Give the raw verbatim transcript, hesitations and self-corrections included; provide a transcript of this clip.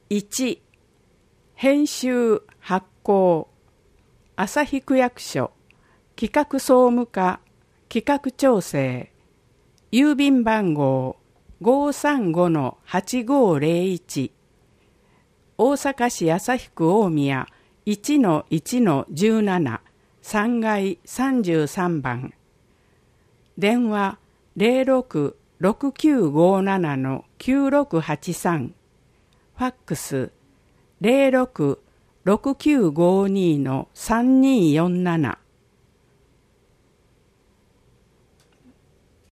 いち. 編集発行朝日区役所企画総務課企画調整郵便番号 ごーさんごのはちごーぜろいち 大阪市旭区大宮 いちのいちのじゅうなな さんがいさんじゅうさんばん電話 ゼロろく ろくきゅうごなな きゅうろくはちさん ファックス ゼロろく ろくきゅうごに さんにーよんなな